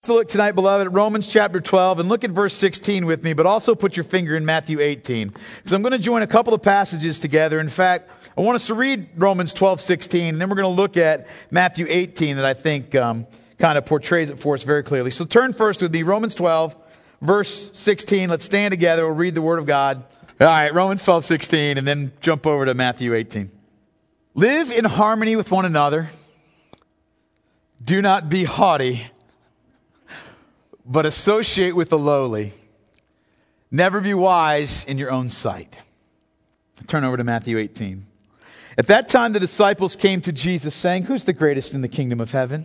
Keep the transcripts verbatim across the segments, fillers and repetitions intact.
to look tonight, beloved, at Romans chapter twelve and look at verse sixteen with me, but also put your finger in Matthew eighteen. Because I'm going to join a couple of passages together. In fact, I want us to read Romans twelve, sixteen, and then we're going to look at Matthew eighteen that I think um, kind of portrays it for us very clearly. So turn first with me, Romans twelve, verse sixteen. Let's stand together. We'll read the Word of God. All right, Romans twelve, sixteen, and then jump over to Matthew eighteen. Live in harmony with one another. Do not be haughty, but associate with the lowly. Never be wise in your own sight. Turn over to Matthew eighteen. At that time, the disciples came to Jesus, saying, "Who's the greatest in the kingdom of heaven?"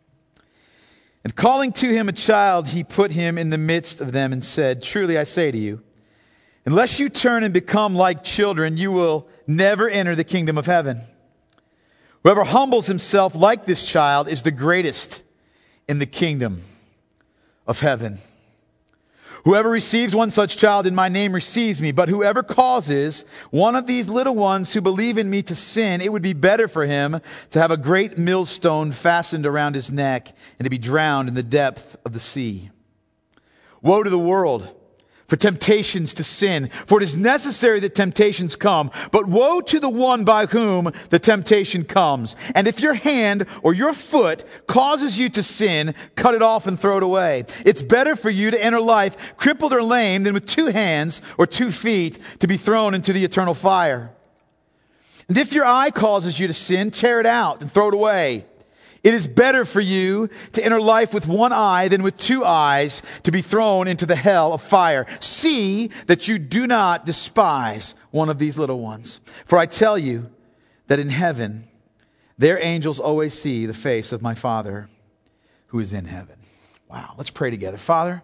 And calling to him a child, he put him in the midst of them and said, "Truly I say to you, unless you turn and become like children, you will never enter the kingdom of heaven. Whoever humbles himself like this child is the greatest in the kingdom of heaven. Whoever receives one such child in my name receives me, but whoever causes one of these little ones who believe in me to sin, it would be better for him to have a great millstone fastened around his neck and to be drowned in the depth of the sea. Woe to the world for temptations to sin, for it is necessary that temptations come, but woe to the one by whom the temptation comes. And if your hand or your foot causes you to sin, cut it off and throw it away. It's better for you to enter life crippled or lame than with two hands or two feet to be thrown into the eternal fire. And if your eye causes you to sin, tear it out and throw it away. It is better for you to enter life with one eye than with two eyes to be thrown into the hell of fire. See that you do not despise one of these little ones. For I tell you that in heaven, their angels always see the face of my Father who is in heaven." Wow, let's pray together. Father,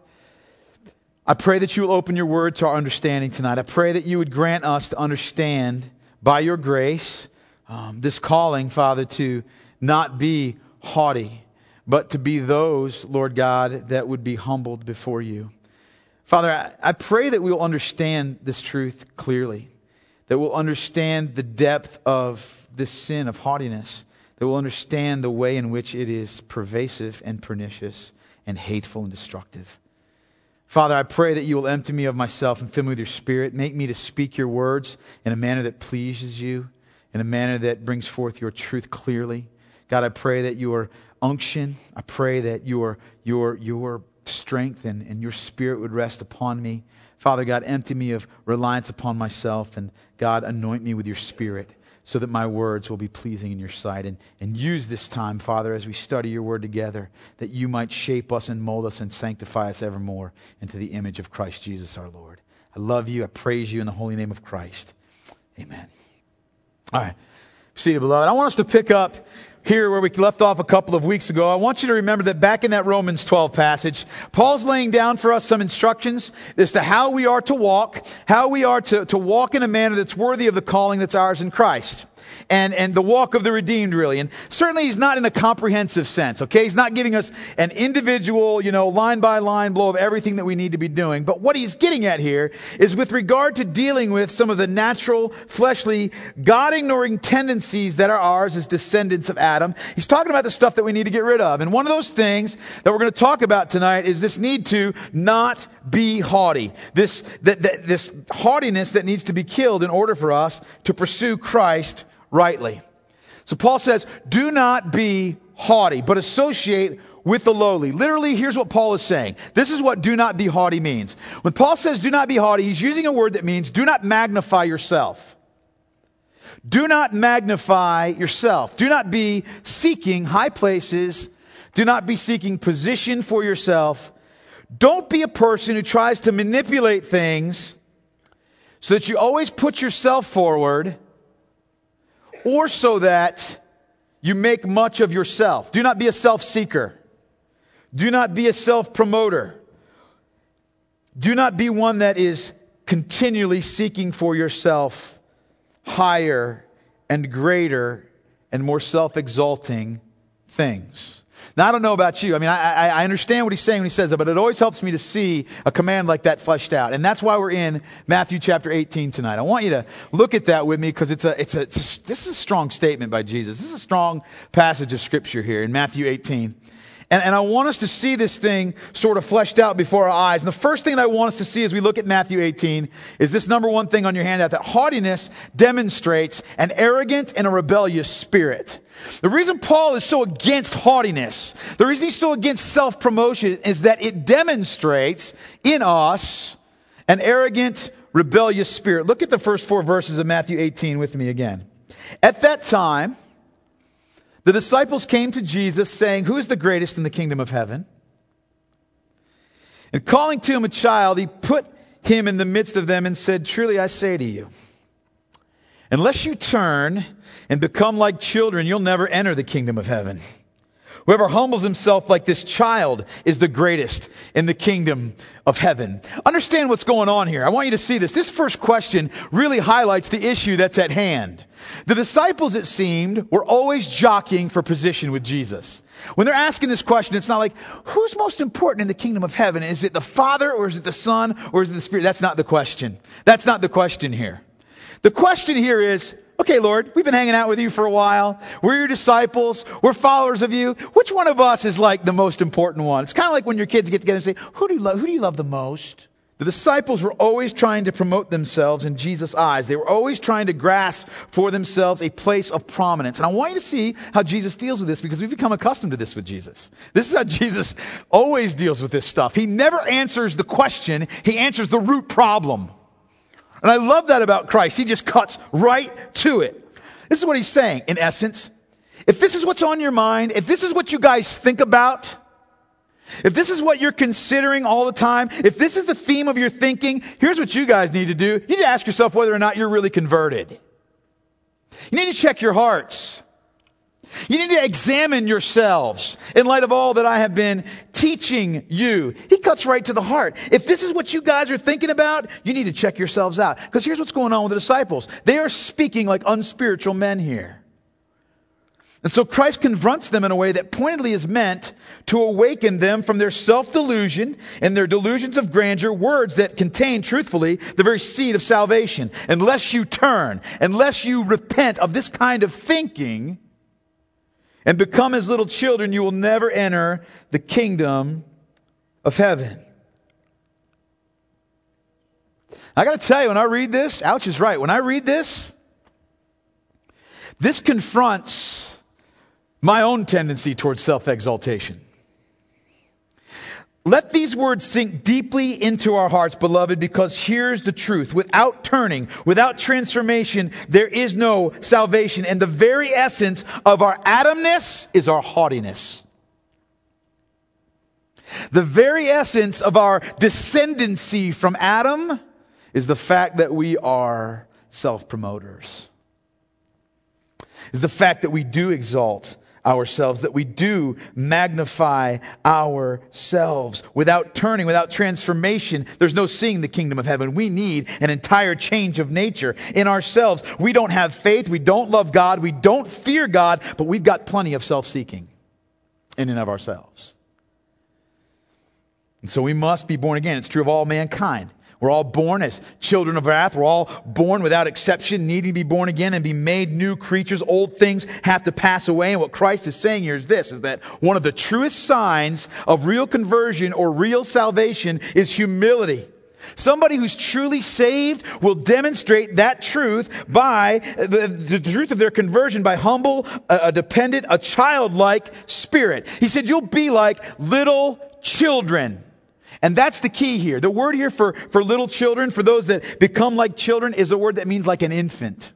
I pray that you will open your word to our understanding tonight. I pray that you would grant us to understand by your grace um, this calling, Father, to not be haughty, but to be those, Lord God, that would be humbled before you. Father, I, I pray that we'll understand this truth clearly, that we'll understand the depth of this sin of haughtiness, that we'll understand the way in which it is pervasive and pernicious and hateful and destructive. Father, I pray that you will empty me of myself and fill me with your Spirit. Make me to speak your words in a manner that pleases you, in a manner that brings forth your truth clearly. God, I pray that your unction, I pray that your your your strength and, and your Spirit would rest upon me. Father God, empty me of reliance upon myself, and God, anoint me with your Spirit so that my words will be pleasing in your sight. And, and use this time, Father, as we study your word together, that you might shape us and mold us and sanctify us evermore into the image of Christ Jesus our Lord. I love you. I praise you in the holy name of Christ. Amen. All right. Seated, beloved. I want us to pick up here where we left off a couple of weeks ago. I want you to remember that back in that Romans twelve passage, Paul's laying down for us some instructions as to how we are to walk, how we are to, to walk in a manner that's worthy of the calling that's ours in Christ. And, and the walk of the redeemed, really. And certainly he's not in a comprehensive sense, okay? He's not giving us an individual, you know, line-by-line blow of everything that we need to be doing. But what he's getting at here is with regard to dealing with some of the natural, fleshly, God-ignoring tendencies that are ours as descendants of Adam. He's talking about the stuff that we need to get rid of. And one of those things that we're going to talk about tonight is this need to not be haughty. This, that, that, this haughtiness that needs to be killed in order for us to pursue Christ rightly. So Paul says, do not be haughty, but associate with the lowly. Literally, here's what Paul is saying. This is what do not be haughty means. When Paul says do not be haughty, he's using a word that means do not magnify yourself. Do not magnify yourself. Do not be seeking high places. Do not be seeking position for yourself. Don't be a person who tries to manipulate things so that you always put yourself forward, or so that you make much of yourself. Do not be a self-seeker. Do not be a self-promoter. Do not be one that is continually seeking for yourself higher and greater and more self-exalting things. Now, I don't know about you. I mean, I, I understand what he's saying when he says that, but it always helps me to see a command like that fleshed out. And that's why we're in Matthew chapter eighteen tonight. I want you to look at that with me because it's a, it's a, it's a, this is a strong statement by Jesus. This is a strong passage of Scripture here in Matthew eighteen. And, and I want us to see this thing sort of fleshed out before our eyes. And the first thing that I want us to see as we look at Matthew eighteen is this number one thing on your handout, that haughtiness demonstrates an arrogant and a rebellious spirit. The reason Paul is so against haughtiness, the reason he's so against self-promotion is that it demonstrates in us an arrogant, rebellious spirit. Look at the first four verses of Matthew eighteen with me again. At that time, the disciples came to Jesus saying, "Who is the greatest in the kingdom of heaven?" And calling to him a child, he put him in the midst of them and said, "Truly I say to you, unless you turn and become like children, you'll never enter the kingdom of heaven. Whoever humbles himself like this child is the greatest in the kingdom of heaven." Understand what's going on here. I want you to see this. This first question really highlights the issue that's at hand. The disciples, it seemed, were always jockeying for position with Jesus. When they're asking this question, it's not like, who's most important in the kingdom of heaven? Is it the Father, or is it the Son, or is it the Spirit? That's not the question. That's not the question here. The question here is, okay, Lord, we've been hanging out with you for a while. We're your disciples. We're followers of you. Which one of us is like the most important one? It's kind of like when your kids get together and say, who do you love? Who do you love the most? The disciples were always trying to promote themselves in Jesus' eyes. They were always trying to grasp for themselves a place of prominence. And I want you to see how Jesus deals with this, because we've become accustomed to this with Jesus. This is how Jesus always deals with this stuff. He never answers the question. He answers the root problem. And I love that about Christ. He just cuts right to it. This is what he's saying, in essence. If this is what's on your mind, if this is what you guys think about, if this is what you're considering all the time, if this is the theme of your thinking, here's what you guys need to do. You need to ask yourself whether or not you're really converted. You need to check your hearts. You need to examine yourselves in light of all that I have been teaching you. He cuts right to the heart. If this is what you guys are thinking about, you need to check yourselves out. Because here's what's going on with the disciples. They are speaking like unspiritual men here. And so Christ confronts them in a way that pointedly is meant to awaken them from their self-delusion and their delusions of grandeur, words that contain, truthfully, the very seed of salvation. Unless you turn, unless you repent of this kind of thinking and become as little children, you will never enter the kingdom of heaven. I got to tell you, when I read this, Ouch is right. When I read this, this confronts my own tendency towards self-exaltation. Let these words sink deeply into our hearts, beloved, because here's the truth. Without turning, without transformation, there is no salvation. And the very essence of our Adamness is our haughtiness. The very essence of our descendancy from Adam is the fact that we are self-promoters. Is the fact that we do exalt ourselves, that we do magnify ourselves. Without turning, without transformation, there's no seeing the kingdom of heaven. We need an entire change of nature in ourselves. We don't have faith, we don't love God, we don't fear God, but we've got plenty of self-seeking in and of ourselves. And so we must be born again. It's true of all mankind. We're all born as children of wrath. We're all born without exception, needing to be born again and be made new creatures. Old things have to pass away. And what Christ is saying here is this, is that one of the truest signs of real conversion or real salvation is humility. Somebody who's truly saved will demonstrate that truth by the, the truth of their conversion by humble, a, a dependent, a childlike spirit. He said, you'll be like little children. And that's the key here. The word here for, for little children, for those that become like children, is a word that means like an infant.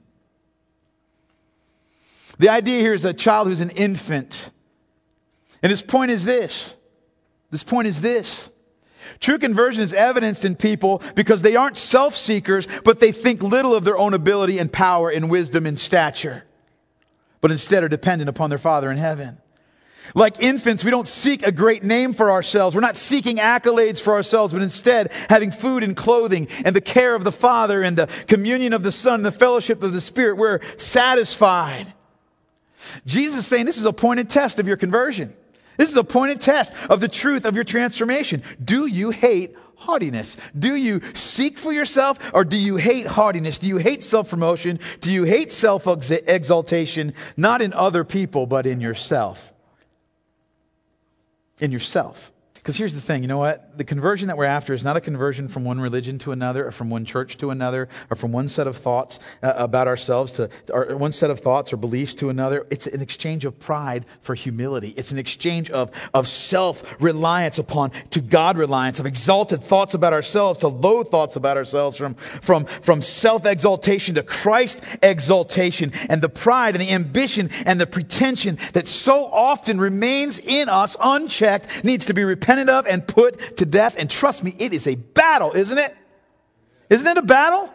The idea here is a child who's an infant. And his point is this. This point is this. True conversion is evidenced in people because they aren't self-seekers, but they think little of their own ability and power and wisdom and stature, but instead are dependent upon their Father in heaven. Like infants, we don't seek a great name for ourselves. We're not seeking accolades for ourselves, but instead having food and clothing and the care of the Father and the communion of the Son and the fellowship of the Spirit, we're satisfied. Jesus is saying this is a pointed test of your conversion. This is a pointed test of the truth of your transformation. Do you hate haughtiness? Do you seek for yourself, or do you hate haughtiness? Do you hate self-promotion? Do you hate self-exaltation, not in other people, but in yourself? in yourself. Because here's the thing, you know what? The conversion that we're after is not a conversion from one religion to another, or from one church to another, or from one set of thoughts uh, about ourselves to, or one set of thoughts or beliefs to another. It's an exchange of pride for humility. It's an exchange of, of self-reliance upon to God reliance, of exalted thoughts about ourselves to low thoughts about ourselves, from, from, from self-exaltation to Christ exaltation, and the pride and the ambition and the pretension that so often remains in us unchecked needs to be repented of and put to death. And trust me, it is a battle, isn't it? Isn't it a battle?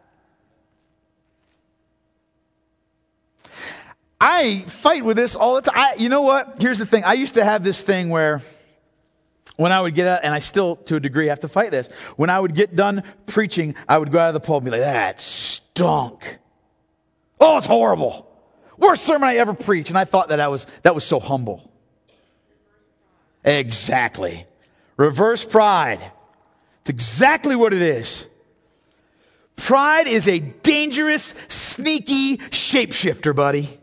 I fight with this all the time. I, you know what? Here's the thing. I used to have this thing where when I would get out, and I still, to a degree, have to fight this. When I would get done preaching, I would go out of the pulpit and be like, that stunk. Oh, it's horrible. Worst sermon I ever preached. And I thought that I was, that was so humble. Exactly. Reverse pride. It's exactly what it is. Pride is a dangerous, sneaky shapeshifter, buddy.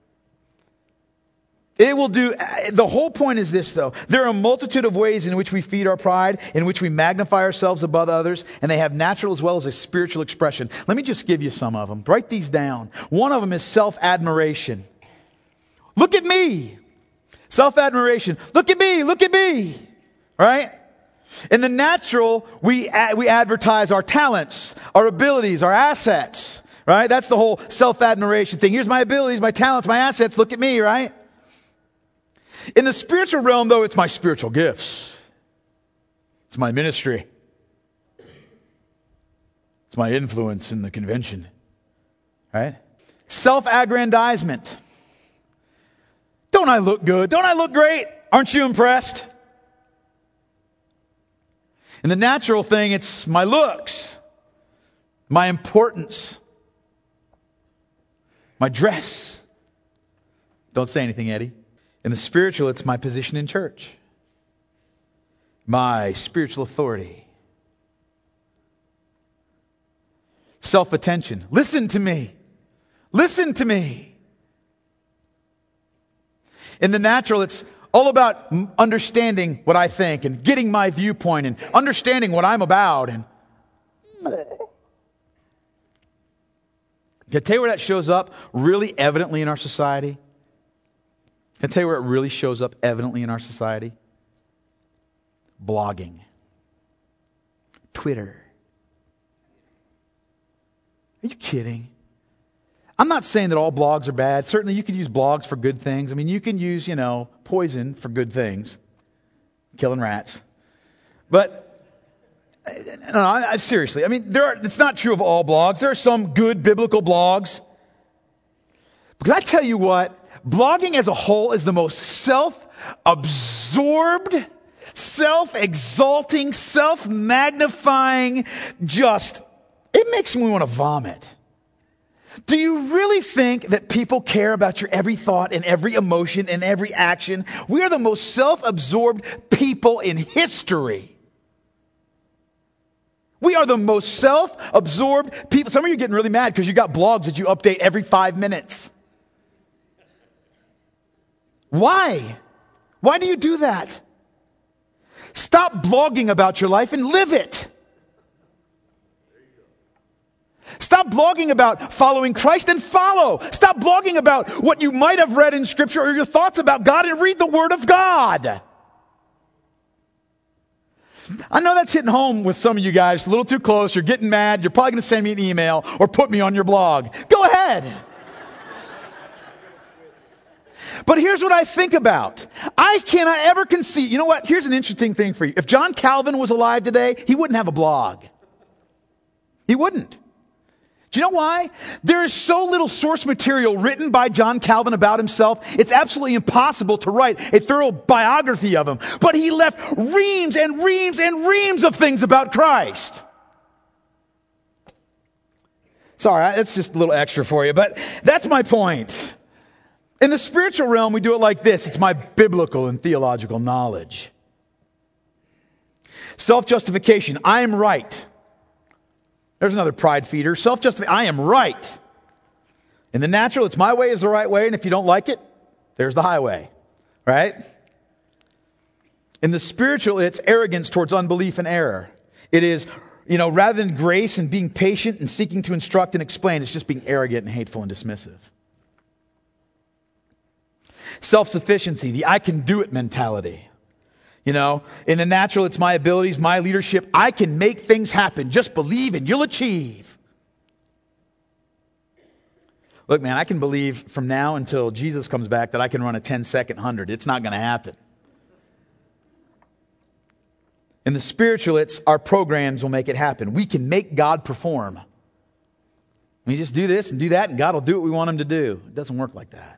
It will do, the whole point is this though. There are a multitude of ways in which we feed our pride, in which we magnify ourselves above others, and they have natural as well as a spiritual expression. Let me just give you some of them. Write these down. One of them is self-admiration. Look at me. Self-admiration. Look at me, look at me. Right? In the natural, we ad- we advertise our talents, our abilities, our assets. Right? That's the whole self-admiration thing. Here's my abilities, my talents, my assets. Look at me, right? In the spiritual realm, though, it's my spiritual gifts. It's my ministry. It's my influence in the convention. Right? Self-aggrandizement. Don't I look good? Don't I look great? Aren't you impressed? In the natural thing, it's my looks, my importance, my dress. Don't say anything, Eddie. In the spiritual, it's my position in church, my spiritual authority. Self-attention. Listen to me. Listen to me. In the natural, it's all about understanding what I think and getting my viewpoint and understanding what I'm about. And can I tell you where that shows up really evidently in our society? Can I tell you where it really shows up evidently in our society? Blogging. Twitter. Are you kidding? I'm not saying that all blogs are bad. Certainly you can use blogs for good things. I mean, you can use, you know, poison for good things. Killing rats. But, no, no I, I, seriously, I mean, there are, it's not true of all blogs. There are some good biblical blogs. Because I tell you what, blogging as a whole is the most self-absorbed, self-exalting, self-magnifying, just, it makes me want to vomit. Do you really think that people care about your every thought and every emotion and every action? We are the most self-absorbed people in history. We are the most self-absorbed people. Some of you are getting really mad because you got blogs that you update every five minutes. Why? Why do you do that? Stop blogging about your life and live it. Stop blogging about following Christ and follow. Stop blogging about what you might have read in Scripture or your thoughts about God and read the Word of God. I know that's hitting home with some of you guys a little too close. You're getting mad. You're probably going to send me an email or put me on your blog. Go ahead. But here's what I think about. I cannot ever conceive. You know what? Here's an interesting thing for you. If John Calvin was alive today, he wouldn't have a blog. He wouldn't. Do you know why? There is so little source material written by John Calvin about himself, it's absolutely impossible to write a thorough biography of him. But he left reams and reams and reams of things about Christ. Sorry, that's just a little extra for you, but that's my point. In the spiritual realm, we do it like this. It's my biblical and theological knowledge. Self-justification. I am right. There's another pride feeder. Self-justification. I am right. In the natural, it's my way is the right way, and if you don't like it, there's the highway. Right? In the spiritual, it's arrogance towards unbelief and error. It is, you know, rather than grace and being patient and seeking to instruct and explain, it's just being arrogant and hateful and dismissive. Self-sufficiency, the I can do it mentality. You know, in the natural, it's my abilities, my leadership. I can make things happen. Just believe and you'll achieve. Look, man, I can believe from now until Jesus comes back that I can run a ten-second hundred. It's not going to happen. In the spiritual, it's our programs will make it happen. We can make God perform. We just do this and do that, and God will do what we want him to do. It doesn't work like that.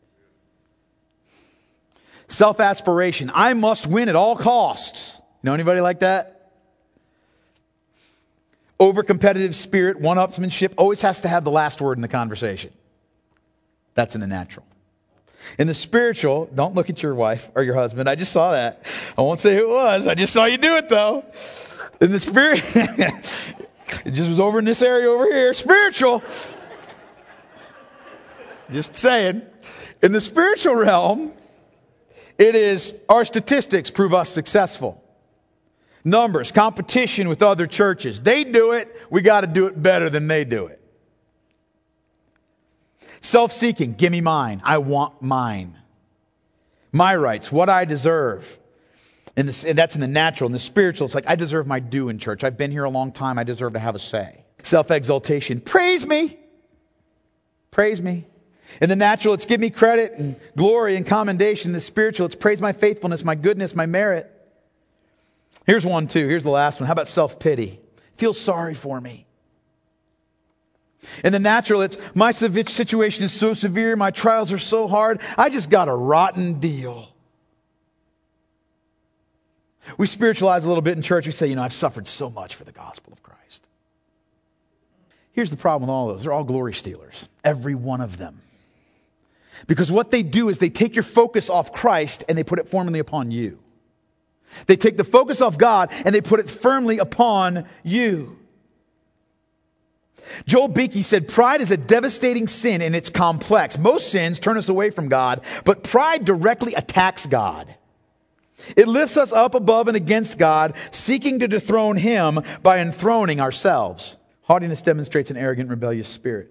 Self-aspiration. I must win at all costs. Know anybody like that? Over-competitive spirit, one-upsmanship, always has to have the last word in the conversation. That's in the natural. In the spiritual, don't look at your wife or your husband. I just saw that. I won't say who it was. I just saw you do it, though. In the spirit, it just was over in this area over here. Spiritual. Just saying. In the spiritual realm, it is our statistics prove us successful. Numbers, competition with other churches. They do it. We got to do it better than they do it. Self-seeking. Give me mine. I want mine. My rights. What I deserve. And, this, and that's in the natural. In the spiritual, it's like, I deserve my due in church. I've been here a long time. I deserve to have a say. Self-exaltation. Praise me. Praise me. In the natural, it's give me credit and glory and commendation. In the spiritual, it's praise my faithfulness, my goodness, my merit. Here's one, too. Here's the last one. How about self-pity? Feel sorry for me. In the natural, it's my situation is so severe, my trials are so hard, I just got a rotten deal. We spiritualize a little bit in church. We say, you know, I've suffered so much for the gospel of Christ. Here's the problem with all those. They're all glory stealers. Every one of them. Because what they do is they take your focus off Christ and they put it firmly upon you. They take the focus off God and they put it firmly upon you. Joel Beeke said, pride is a devastating sin and it's complex. Most sins turn us away from God, but pride directly attacks God. It lifts us up above and against God, seeking to dethrone Him by enthroning ourselves. Haughtiness demonstrates an arrogant, rebellious spirit.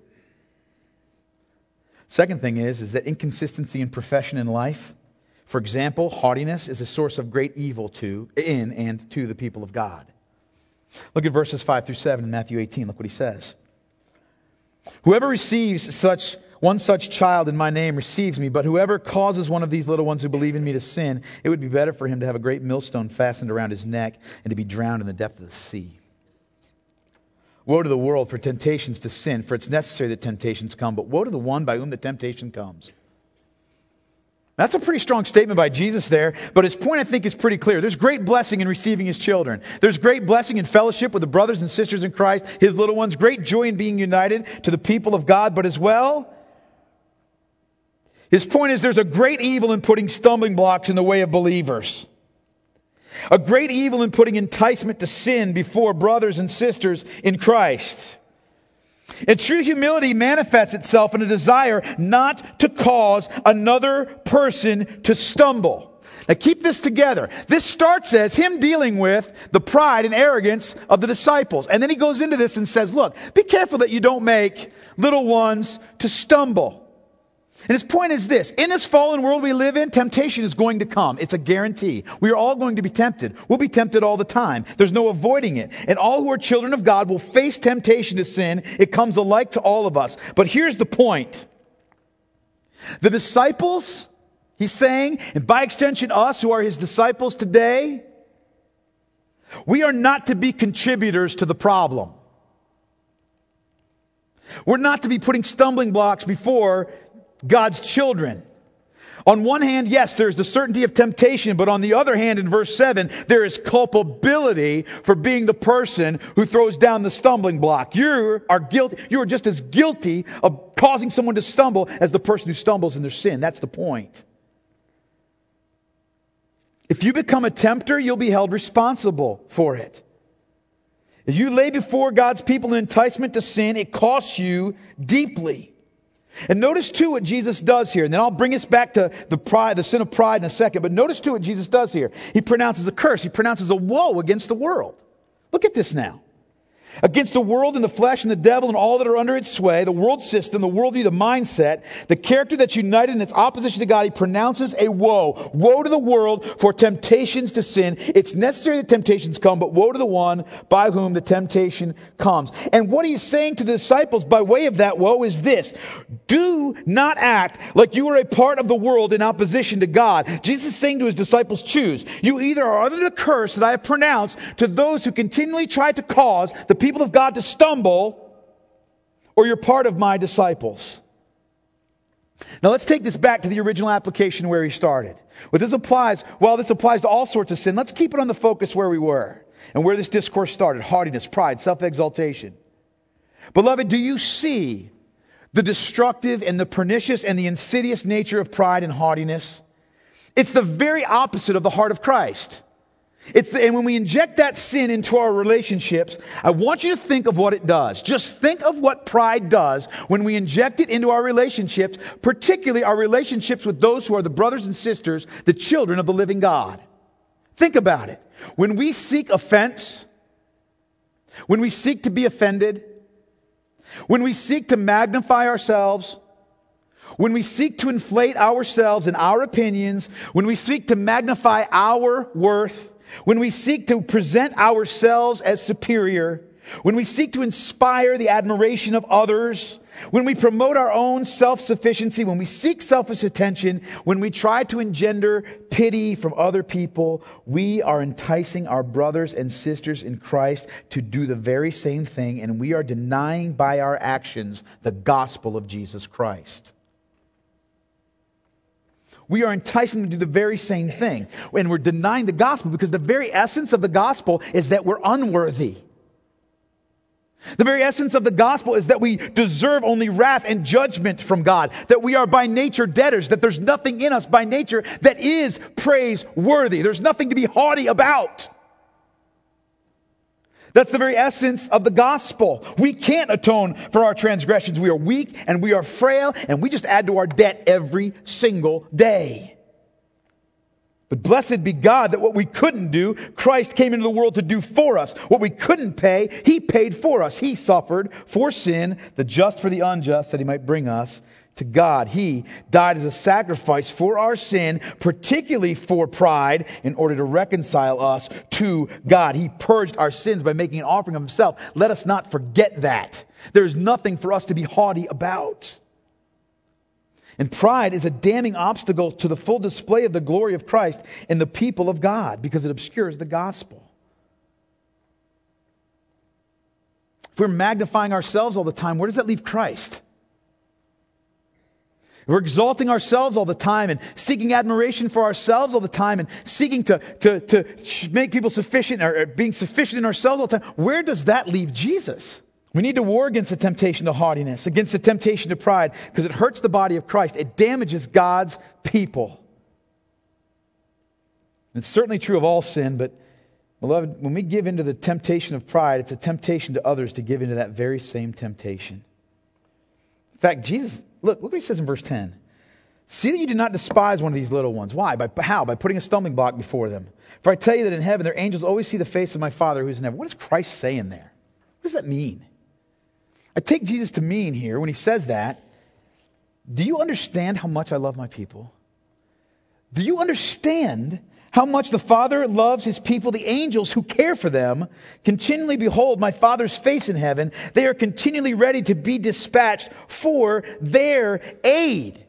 Second thing is, is that inconsistency in profession and life. For example, haughtiness is a source of great evil to, in and to the people of God. Look at verses five through seven in Matthew eighteen. Look what he says. Whoever receives such one such child in my name receives me, but whoever causes one of these little ones who believe in me to sin, it would be better for him to have a great millstone fastened around his neck and to be drowned in the depth of the sea. Woe to the world for temptations to sin, for it's necessary that temptations come, but woe to the one by whom the temptation comes. That's a pretty strong statement by Jesus there, but his point, I think, is pretty clear. There's great blessing in receiving his children. There's great blessing in fellowship with the brothers and sisters in Christ, his little ones, great joy in being united to the people of God, but as well, his point is there's a great evil in putting stumbling blocks in the way of believers. A great evil in putting enticement to sin before brothers and sisters in Christ. And true humility manifests itself in a desire not to cause another person to stumble. Now keep this together. This starts as him dealing with the pride and arrogance of the disciples. And then he goes into this and says, look, be careful that you don't make little ones to stumble. And his point is this. In this fallen world we live in, temptation is going to come. It's a guarantee. We are all going to be tempted. We'll be tempted all the time. There's no avoiding it. And all who are children of God will face temptation to sin. It comes alike to all of us. But here's the point. The disciples, he's saying, and by extension us who are his disciples today, we are not to be contributors to the problem. We're not to be putting stumbling blocks before God's children. On one hand, yes, there's the certainty of temptation, but on the other hand, in verse seven, there is culpability for being the person who throws down the stumbling block. You are guilty. You are just as guilty of causing someone to stumble as the person who stumbles in their sin. That's the point. If you become a tempter, you'll be held responsible for it. If you lay before God's people an enticement to sin, it costs you deeply. And notice too what Jesus does here. And then I'll bring us back to the pride, the sin of pride in a second. But notice too what Jesus does here. He pronounces a curse. He pronounces a woe against the world. Look at this now. Against the world and the flesh and the devil and all that are under its sway, the world system, the worldview, the mindset, the character that's united in its opposition to God, he pronounces a woe. Woe to the world for temptations to sin. It's necessary that temptations come, but woe to the one by whom the temptation comes. And what he's saying to the disciples by way of that woe is this: do not act like you are a part of the world in opposition to God. Jesus is saying to his disciples, choose. You either are under the curse that I have pronounced to those who continually try to cause the people of God to stumble, or you're part of my disciples. Now let's take this back to the original application where he started. What this applies, while this applies to all sorts of sin, let's keep it on the focus where we were and where this discourse started: haughtiness, pride, self-exaltation. Beloved, do you see the destructive and the pernicious and the insidious nature of pride and haughtiness? It's the very opposite of the heart of Christ. It's the, and when we inject that sin into our relationships, I want you to think of what it does. Just think of what pride does when we inject it into our relationships, particularly our relationships with those who are the brothers and sisters, the children of the living God. Think about it. When we seek offense, when we seek to be offended, when we seek to magnify ourselves, when we seek to inflate ourselves and our opinions, when we seek to magnify our worth, when we seek to present ourselves as superior, when we seek to inspire the admiration of others, when we promote our own self-sufficiency, when we seek selfish attention, when we try to engender pity from other people, we are enticing our brothers and sisters in Christ to do the very same thing, and we are denying by our actions the gospel of Jesus Christ. We are enticing them to do the very same thing. And we're denying the gospel because the very essence of the gospel is that we're unworthy. The very essence of the gospel is that we deserve only wrath and judgment from God. That we are by nature debtors. That there's nothing in us by nature that is praiseworthy. There's nothing to be haughty about. That's the very essence of the gospel. We can't atone for our transgressions. We are weak and we are frail, and we just add to our debt every single day. But blessed be God that what we couldn't do, Christ came into the world to do for us. What we couldn't pay, He paid for us. He suffered for sin, the just for the unjust, that He might bring us to God. He died as a sacrifice for our sin, particularly for pride, in order to reconcile us to God. He purged our sins by making an offering of Himself. Let us not forget that. There's nothing for us to be haughty about. And pride is a damning obstacle to the full display of the glory of Christ in the people of God because it obscures the gospel. If we're magnifying ourselves all the time, where does that leave Christ? We're exalting ourselves all the time and seeking admiration for ourselves all the time and seeking to, to, to make people sufficient or being sufficient in ourselves all the time. Where does that leave Jesus? We need to war against the temptation to haughtiness, against the temptation to pride, because it hurts the body of Christ. It damages God's people. And it's certainly true of all sin, but beloved, when we give into the temptation of pride, it's a temptation to others to give into that very same temptation. In fact, Jesus... Look, look what he says in verse ten. See that you do not despise one of these little ones. Why? By how? By putting a stumbling block before them. For I tell you that in heaven their angels always see the face of my Father who is in heaven. What is Christ saying there? What does that mean? I take Jesus to mean here, when he says that, do you understand how much I love my people? Do you understand how much the Father loves His people? The angels who care for them continually behold my Father's face in heaven. They are continually ready to be dispatched for their aid.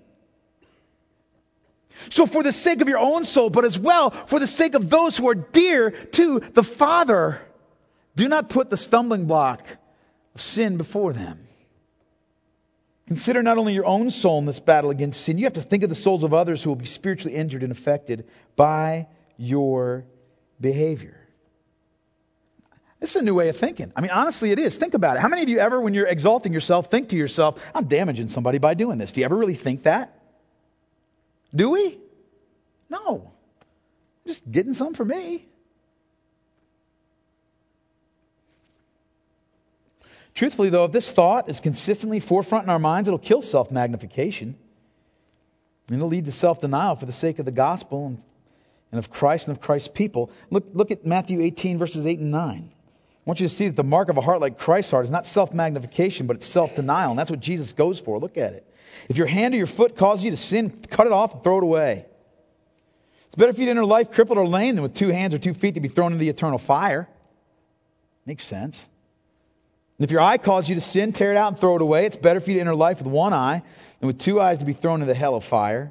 So for the sake of your own soul, but as well for the sake of those who are dear to the Father, do not put the stumbling block of sin before them. Consider not only your own soul in this battle against sin, you have to think of the souls of others who will be spiritually injured and affected by your behavior. This is a new way of thinking. I mean, honestly, it is. Think about it. How many of you ever, when you're exalting yourself, think to yourself, I'm damaging somebody by doing this? Do you ever really think that? Do we? No. I'm just getting some for me. Truthfully, though, if this thought is consistently forefront in our minds, it'll kill self-magnification. And it'll lead to self-denial for the sake of the gospel and, and of Christ and of Christ's people. Look, look at Matthew eighteen, verses eight and nine. I want you to see that the mark of a heart like Christ's heart is not self-magnification, but it's self-denial. And that's what Jesus goes for. Look at it. If your hand or your foot causes you to sin, cut it off and throw it away. It's better for you to enter life crippled or lame than with two hands or two feet to be thrown into the eternal fire. Makes sense. And if your eye causes you to sin, tear it out and throw it away. It's better for you to enter life with one eye than with two eyes to be thrown into the hell of fire.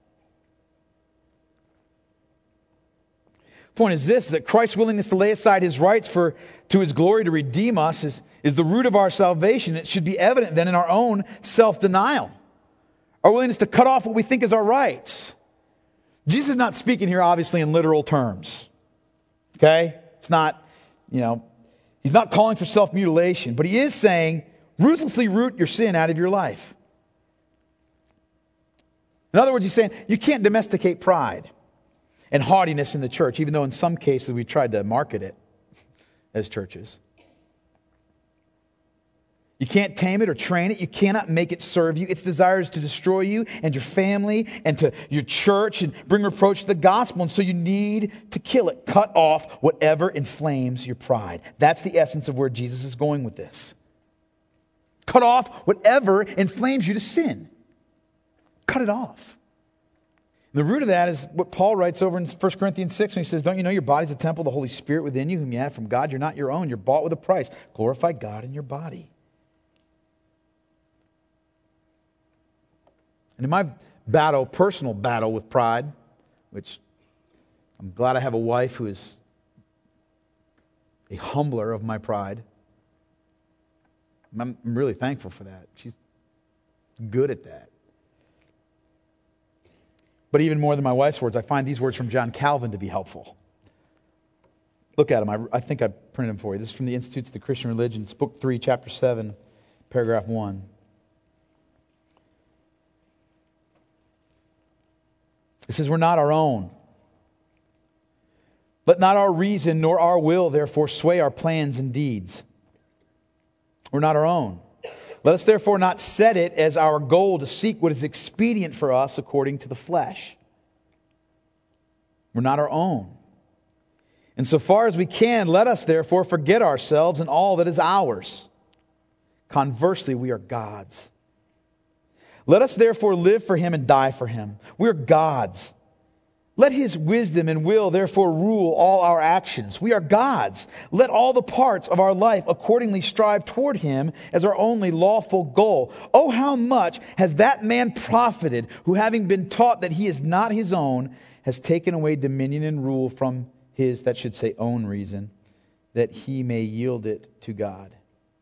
Point is this, that Christ's willingness to lay aside his rights for to his glory to redeem us is, is the root of our salvation. It should be evident then in our own self-denial. Our willingness to cut off what we think is our rights. Jesus is not speaking here obviously in literal terms. Okay? It's not, you know, he's not calling for self-mutilation, but he is saying, ruthlessly root your sin out of your life. In other words, he's saying, you can't domesticate pride and haughtiness in the church, even though in some cases we tried to market it as churches. You can't tame it or train it. You cannot make it serve you. Its desire is to destroy you and your family and to your church and bring reproach to the gospel. And so you need to kill it. Cut off whatever inflames your pride. That's the essence of where Jesus is going with this. Cut off whatever inflames you to sin. Cut it off. The root of that is what Paul writes over in First Corinthians six when he says, don't you know your body's a temple of the Holy Spirit within you, whom you have from God? You're not your own. You're bought with a price. Glorify God in your body. And in my battle, personal battle with pride, which I'm glad I have a wife who is a humbler of my pride. I'm really thankful for that. She's good at that. But even more than my wife's words, I find these words from John Calvin to be helpful. Look at them. I, I think I printed them for you. This is from the Institutes of the Christian Religions, Book three, Chapter seven, Paragraph one. It says, we're not our own. Let not our reason nor our will, therefore, sway our plans and deeds. We're not our own. Let us therefore not set it as our goal to seek what is expedient for us according to the flesh. We're not our own. And so far as we can, let us therefore forget ourselves and all that is ours. Conversely, we are God's. Let us therefore live for Him and die for Him. We're God's. Let His wisdom and will therefore rule all our actions. We are God's. Let all the parts of our life accordingly strive toward Him as our only lawful goal. Oh, how much has that man profited who, having been taught that he is not his own, has taken away dominion and rule from his, that should say, own reason, that he may yield it to God.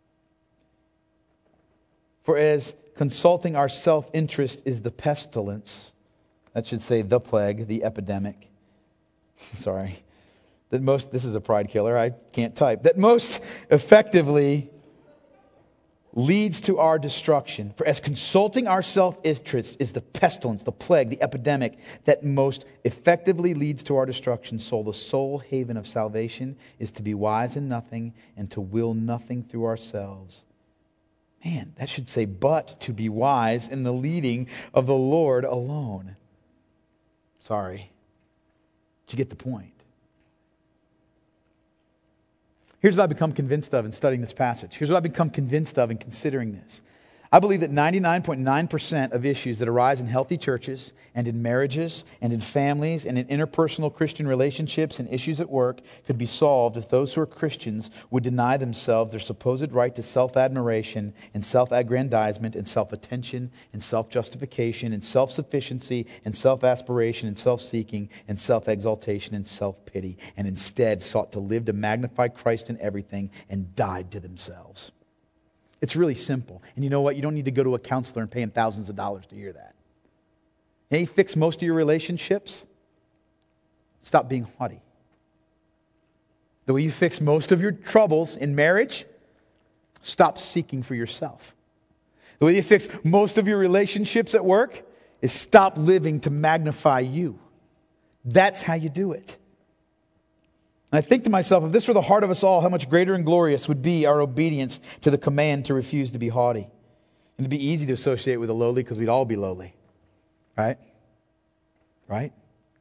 For as consulting our self-interest is the pestilence, that should say the plague, the epidemic. Sorry. That most, this is a pride killer, I can't type. That most effectively leads to our destruction. For as consulting our self-interest is the pestilence, the plague, the epidemic that most effectively leads to our destruction, so the sole haven of salvation is to be wise in nothing and to will nothing through ourselves. Man, that should say, but to be wise in the leading of the Lord alone. Sorry. Did you get the point? Here's what I've become convinced of in studying this passage. Here's what I've become convinced of in considering this. I believe that ninety-nine point nine percent of issues that arise in healthy churches and in marriages and in families and in interpersonal Christian relationships and issues at work could be solved if those who are Christians would deny themselves their supposed right to self-admiration and self-aggrandizement and self-attention and self-justification and self-sufficiency and self-aspiration and self-seeking and self-exaltation and self-pity, and instead sought to live to magnify Christ in everything and died to themselves. It's really simple. And you know what? You don't need to go to a counselor and pay him thousands of dollars to hear that. And he fix most of your relationships. Stop being haughty. The way you fix most of your troubles in marriage, stop seeking for yourself. The way you fix most of your relationships at work is stop living to magnify you. That's how you do it. And I think to myself, if this were the heart of us all, how much greater and glorious would be our obedience to the command to refuse to be haughty. And it'd be easy to associate with the lowly because we'd all be lowly. Right? Right?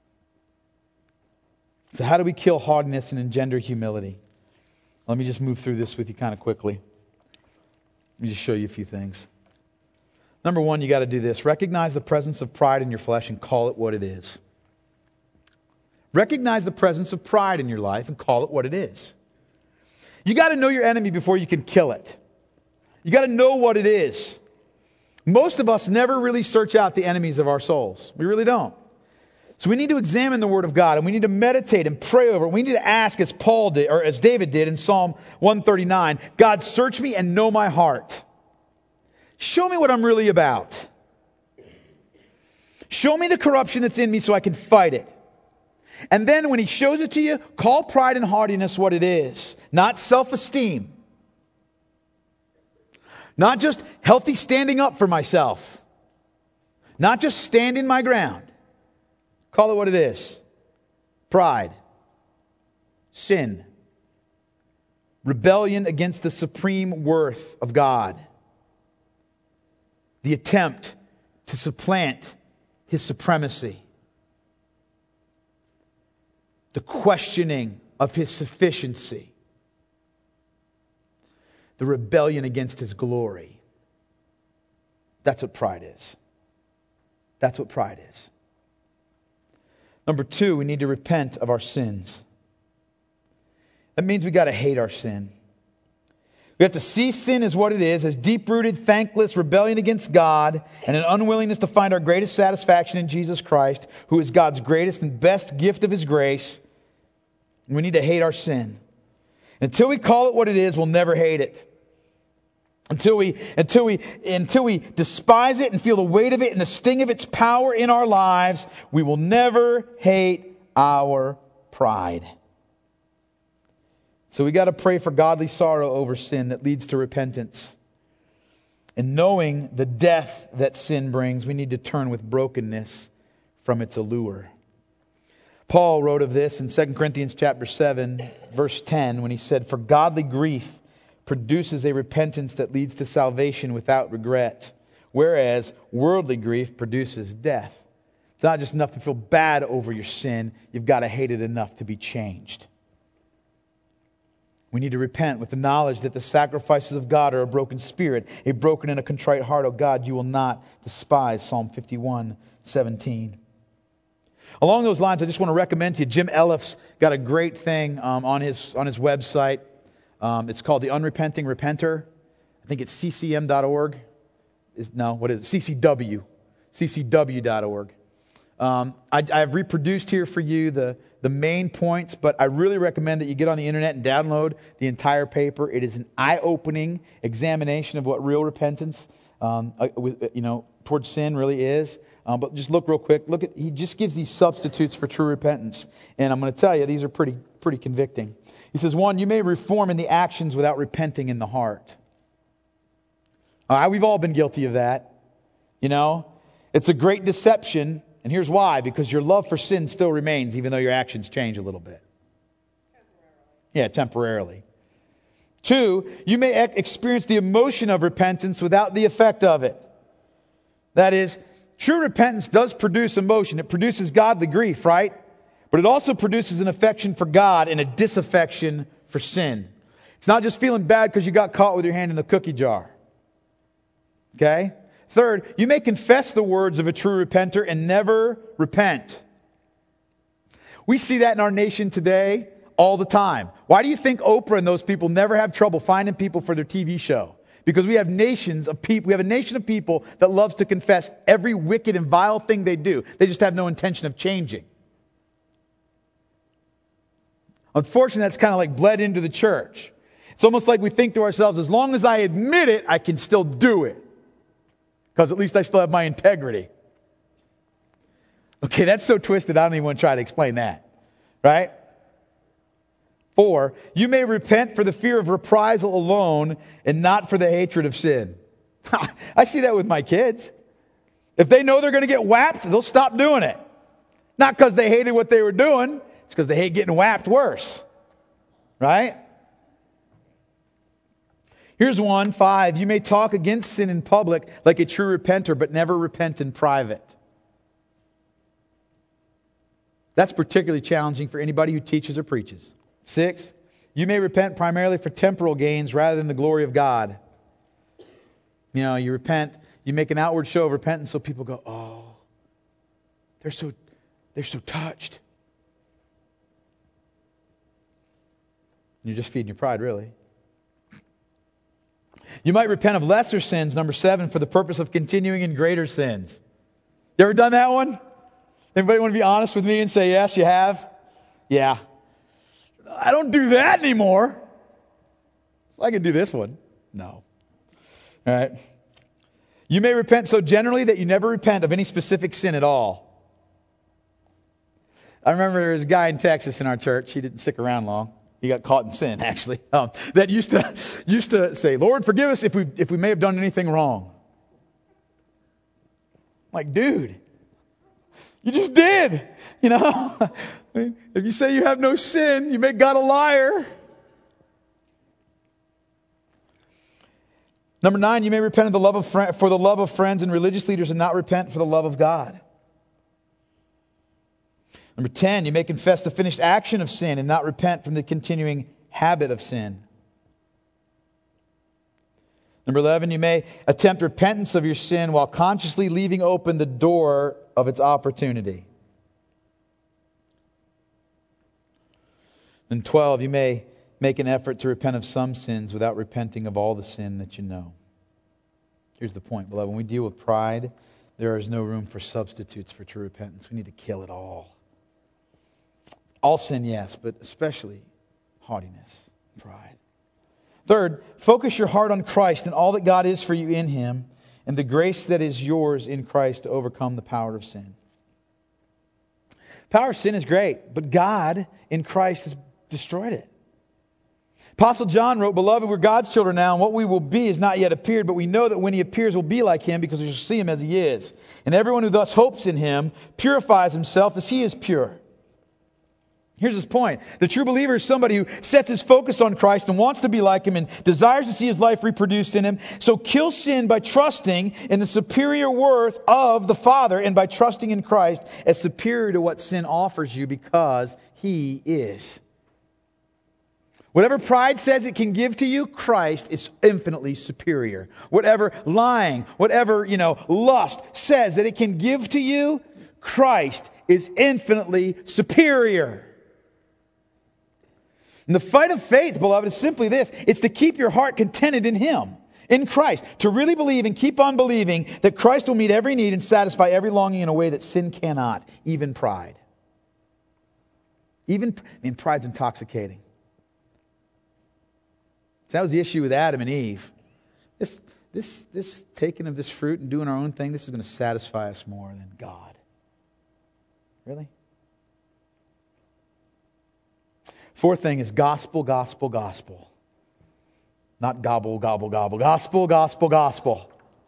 So how do we kill haughtiness and engender humility? Let me just move through this with you kind of quickly. Let me just show you a few things. Number one, you got to do this. Recognize the presence of pride in your flesh and call it what it is. Recognize the presence of pride in your life and call it what it is. You got to know your enemy before you can kill it. You got to know what it is. Most of us never really search out the enemies of our souls. We really don't. So we need to examine the Word of God, and we need to meditate and pray over it. We need to ask, as Paul did, or as David did in Psalm one thirty-nine, God, search me and know my heart. Show me what I'm really about. Show me the corruption that's in me so I can fight it. And then when He shows it to you, call pride and haughtiness what it is. Not self-esteem. Not just healthy standing up for myself. Not just standing my ground. Call it what it is. Pride. Sin. Rebellion against the supreme worth of God. The attempt to supplant His supremacy. The questioning of His sufficiency. The rebellion against His glory. That's what pride is. That's what pride is. Number two, we need to repent of our sins. That means we got to hate our sin. We have to see sin as what it is, as deep-rooted, thankless rebellion against God and an unwillingness to find our greatest satisfaction in Jesus Christ, who is God's greatest and best gift of His grace. And we need to hate our sin. Until we call it what it is, we'll never hate it. Until we, until we, until we despise it and feel the weight of it and the sting of its power in our lives, we will never hate our pride. So we got to pray for godly sorrow over sin that leads to repentance. And knowing the death that sin brings, we need to turn with brokenness from its allure. Paul wrote of this in Second Corinthians chapter seven, verse ten, when he said, "For godly grief produces a repentance that leads to salvation without regret, whereas worldly grief produces death." It's not just enough to feel bad over your sin, you've got to hate it enough to be changed. We need to repent with the knowledge that the sacrifices of God are a broken spirit, a broken and a contrite heart. Oh God, you will not despise. Psalm fifty-one seventeen. Along those lines, I just want to recommend to you, Jim Elliff's got a great thing um, on his on his website. Um, it's called The Unrepenting Repenter. I think it's c c m dot org. Is, no, what is it? C C W. c c w dot org. Um, I, I have reproduced here for you the, the main points, but I really recommend that you get on the internet and download the entire paper. It is an eye-opening examination of what real repentance, um, uh, with, uh, you know, towards sin really is. Um, but just look real quick. Look at he just gives these substitutes for true repentance, and I'm going to tell you these are pretty pretty convicting. He says, one, you may reform in the actions without repenting in the heart. All right, we've all been guilty of that. You know, it's a great deception. And here's why. Because your love for sin still remains, even though your actions change a little bit. Temporarily. Yeah, temporarily. Two, you may experience the emotion of repentance without the effect of it. That is, true repentance does produce emotion. It produces godly grief, right? But it also produces an affection for God and a disaffection for sin. It's not just feeling bad because you got caught with your hand in the cookie jar. Okay? Third, you may confess the words of a true repenter and never repent. We see that in our nation today all the time. Why do you think Oprah and those people never have trouble finding people for their T V show? Because we have nations of people, we have a nation of people that loves to confess every wicked and vile thing they do. They just have no intention of changing. Unfortunately, that's kind of like bled into the church. It's almost like we think to ourselves, as long as I admit it, I can still do it. Because at least I still have my integrity. Okay, that's so twisted, I don't even want to try to explain that. Right? Four, you may repent for the fear of reprisal alone and not for the hatred of sin. I see that with my kids. If they know they're going to get whapped, they'll stop doing it. Not because they hated what they were doing. It's because they hate getting whapped worse. right? Here's one, five. You may talk against sin in public like a true repenter, but never repent in private. That's particularly challenging for anybody who teaches or preaches. Six, you may repent primarily for temporal gains rather than the glory of God. You know, you repent, you make an outward show of repentance so people go, oh, they're so, they're so touched. You're just feeding your pride, really. You might repent of lesser sins, number seven, for the purpose of continuing in greater sins. You ever done that one? Anybody want to be honest with me and say, yes, you have? Yeah. I don't do that anymore. I can do this one. No. All right. You may repent so generally that you never repent of any specific sin at all. I remember there was a guy in Texas in our church. He didn't stick around long. He got caught in sin, actually. Um, that used to used to say, Lord, forgive us if we if we may have done anything wrong. I'm like, dude, you just did. You know? If you say you have no sin, you make God a liar. Number nine, you may repent of the love of fr- for the love of friends and religious leaders and not repent for the love of God. Number ten, you may confess the finished action of sin and not repent from the continuing habit of sin. Number eleven, you may attempt repentance of your sin while consciously leaving open the door of its opportunity. And twelve, you may make an effort to repent of some sins without repenting of all the sin that you know. Here's the point, beloved. When we deal with pride, there is no room for substitutes for true repentance. We need to kill it all. All sin, yes, but especially haughtiness, pride. Third, focus your heart on Christ and all that God is for you in Him and the grace that is yours in Christ to overcome the power of sin. Power of sin is great, but God in Christ has destroyed it. Apostle John wrote, Beloved, we're God's children now, and what we will be is not yet appeared, but we know that when He appears, we'll be like Him because we shall see Him as He is. And everyone who thus hopes in Him purifies himself as He is pure. Here's his point. The true believer is somebody who sets his focus on Christ and wants to be like Him and desires to see his life reproduced in Him. So kill sin by trusting in the superior worth of the Father and by trusting in Christ as superior to what sin offers you because He is. Whatever pride says it can give to you, Christ is infinitely superior. Whatever lying, whatever, you know, lust says that it can give to you, Christ is infinitely superior. And the fight of faith, beloved, is simply this. It's to keep your heart contented in Him, in Christ. To really believe and keep on believing that Christ will meet every need and satisfy every longing in a way that sin cannot, even pride. Even, I mean, pride's intoxicating. That was the issue with Adam and Eve. This, this, this taking of this fruit and doing our own thing, this is going to satisfy us more than God. Really? Fourth thing is gospel, gospel, gospel. Not gobble, gobble, gobble. Gospel, gospel, gospel.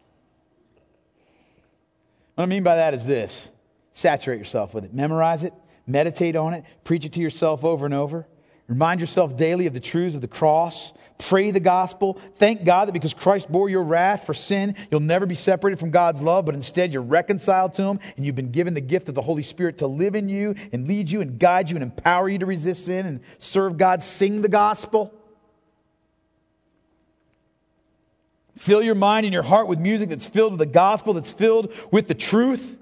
What I mean by that is this. Saturate yourself with it. Memorize it. Meditate on it. Preach it to yourself over and over. Remind yourself daily of the truths of the cross. Pray the gospel. Thank God that because Christ bore your wrath for sin, you'll never be separated from God's love, but instead you're reconciled to Him and you've been given the gift of the Holy Spirit to live in you and lead you and guide you and empower you to resist sin and serve God. Sing the gospel. Fill your mind and your heart with music that's filled with the gospel, that's filled with the truth.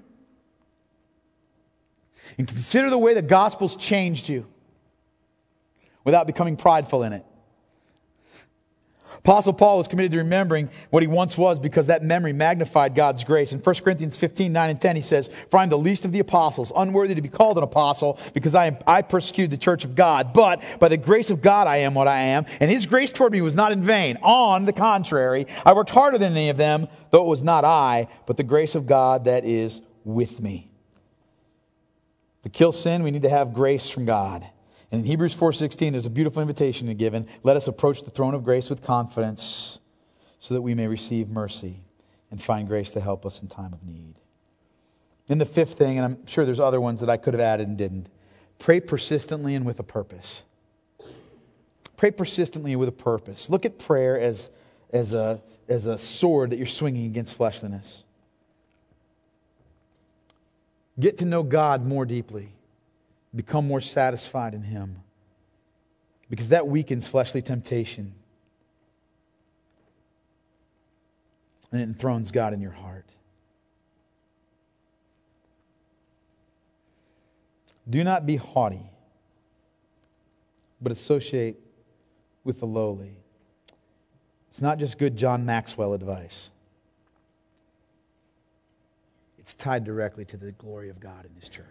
And consider the way the gospel's changed you without becoming prideful in it. Apostle Paul was committed to remembering what he once was because that memory magnified God's grace. In First Corinthians fifteen, nine and ten, he says, For I am the least of the apostles, unworthy to be called an apostle, because I am I persecuted the church of God. But by the grace of God I am what I am, and His grace toward me was not in vain. On the contrary, I worked harder than any of them, though it was not I, but the grace of God that is with me. To kill sin, we need to have grace from God. And in Hebrews four sixteen, there's a beautiful invitation given. Let us approach the throne of grace with confidence so that we may receive mercy and find grace to help us in time of need. And the fifth thing, and I'm sure there's other ones that I could have added and didn't, pray persistently and with a purpose. Pray persistently with a purpose. Look at prayer as, as, a, as a sword that you're swinging against fleshliness. Get to know God more deeply. Become more satisfied in Him. Because that weakens fleshly temptation. And it enthrones God in your heart. Do not be haughty, but associate with the lowly. It's not just good John Maxwell advice. It's tied directly to the glory of God in His church.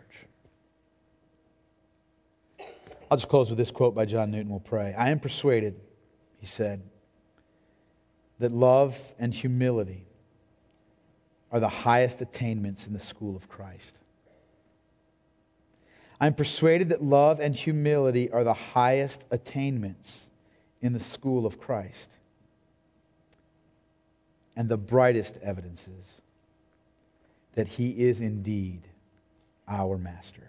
I'll just close with this quote by John Newton. We'll pray. I am persuaded, he said, that love and humility are the highest attainments in the school of Christ. I am persuaded that love and humility are the highest attainments in the school of Christ, and the brightest evidences that He is indeed our Master.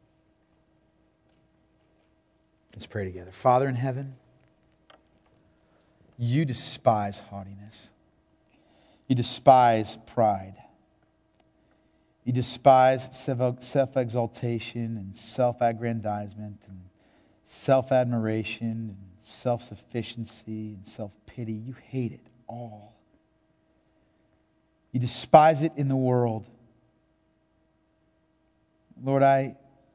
Let's pray together. Father in heaven, You despise haughtiness. You despise pride. You despise self-exaltation and self-aggrandizement and self-admiration and self-sufficiency and self-pity. You hate it all. You despise it in the world. Lord, I,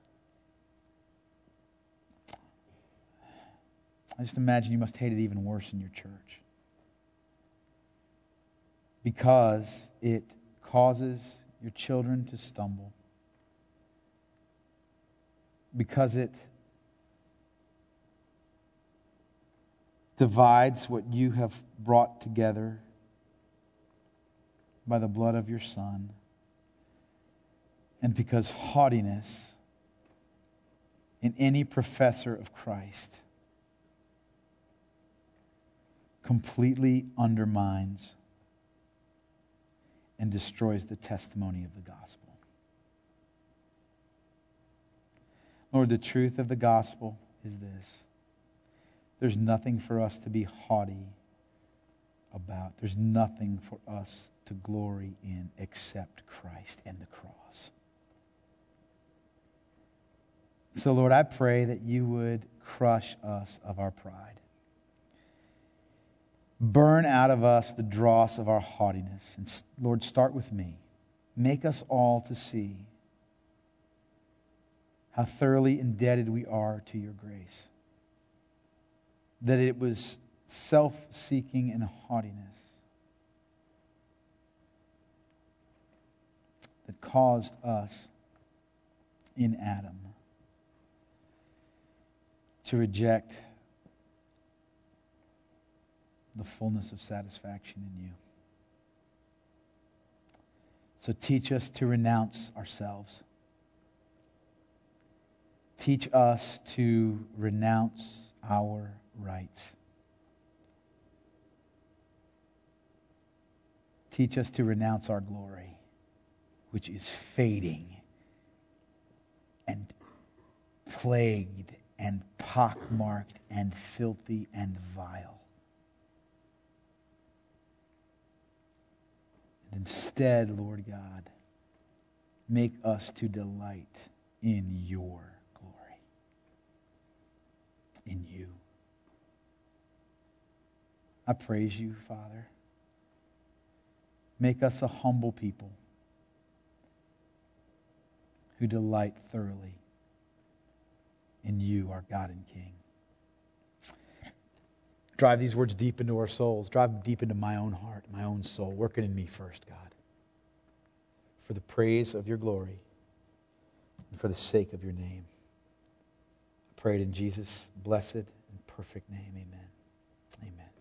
I just imagine You must hate it even worse in Your church. Because it causes Your children to stumble. Because it divides what You have brought together by the blood of Your Son. And because haughtiness in any professor of Christ completely undermines and destroys the testimony of the gospel. Lord, the truth of the gospel is this. There's nothing for us to be haughty about. There's nothing for us to glory in except Christ and the cross. So, Lord, I pray that You would crush us of our pride. Burn out of us the dross of our haughtiness. And Lord, start with me. Make us all to see how thoroughly indebted we are to Your grace. That it was self-seeking and haughtiness that caused us in Adam to reject the fullness of satisfaction in You. So teach us to renounce ourselves. Teach us to renounce our rights. Teach us to renounce our glory, which is fading and plagued and pockmarked and filthy and vile. And instead, Lord God, make us to delight in Your glory, in You. I praise You, Father. Make us a humble people who delight thoroughly in You, our God and King. Drive these words deep into our souls. Drive them deep into my own heart, my own soul. Working in me first, God. For the praise of Your glory and for the sake of Your name. I pray it in Jesus' blessed and perfect name. Amen. Amen.